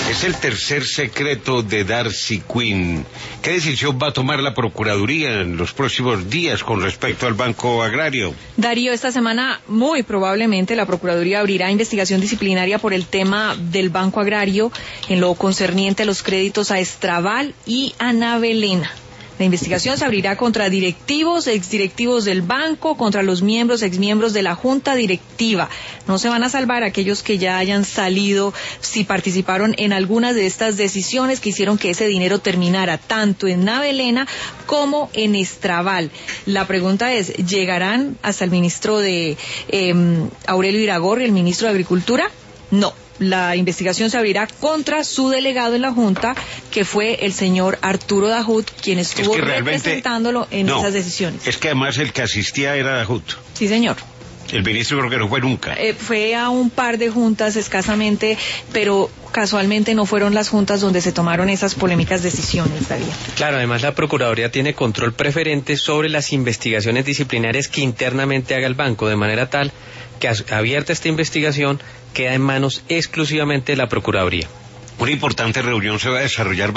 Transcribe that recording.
Es el tercer secreto de Darcy Quinn. ¿Qué decisión va a tomar la Procuraduría en los próximos días con respecto al Banco Agrario? Darío, esta semana muy probablemente la Procuraduría abrirá investigación disciplinaria por el tema del Banco Agrario en lo concerniente a los créditos a Estraval y a Navelena. La investigación se abrirá contra directivos, exdirectivos del banco, contra los miembros, exmiembros de la junta directiva. No se van a salvar aquellos que ya hayan salido, si participaron en algunas de estas decisiones que hicieron que ese dinero terminara tanto en Navelena como en Estraval. La pregunta es, ¿llegarán hasta el ministro de Aurelio Iragorri, el ministro de Agricultura? No. La investigación se abrirá contra su delegado en la Junta, que fue el señor Arturo Dajut, quien estuvo representándolo en esas decisiones. Es que además el que asistía era Dajut. Sí, señor. El ministro creo que no fue nunca. Fue a un par de juntas escasamente, pero casualmente no fueron las juntas donde se tomaron esas polémicas decisiones, David. Claro, además la Procuraduría tiene control preferente sobre las investigaciones disciplinarias que internamente haga el banco, de manera tal que abierta esta investigación queda en manos exclusivamente de la Procuraduría. Una importante reunión se va a desarrollar